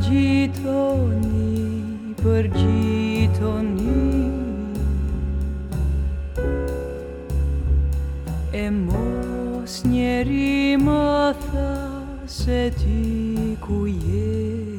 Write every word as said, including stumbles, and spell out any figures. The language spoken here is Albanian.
pergitoni, pergitoni e mos njerima tha se ty ku je.